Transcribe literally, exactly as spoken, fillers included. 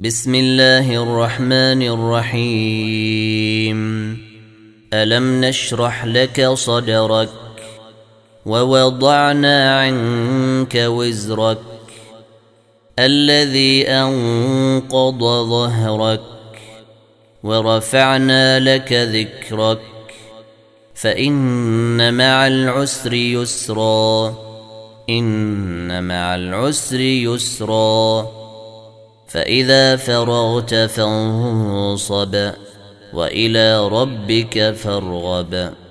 بسم الله الرحمن الرحيم. ألم نشرح لك صدرك ووضعنا عنك وزرك الذي أنقض ظهرك ورفعنا لك ذكرك فإن مع العسر يسرا إن مع العسر يسرا فإذا فرغت فانصب وإلى ربك فارغب.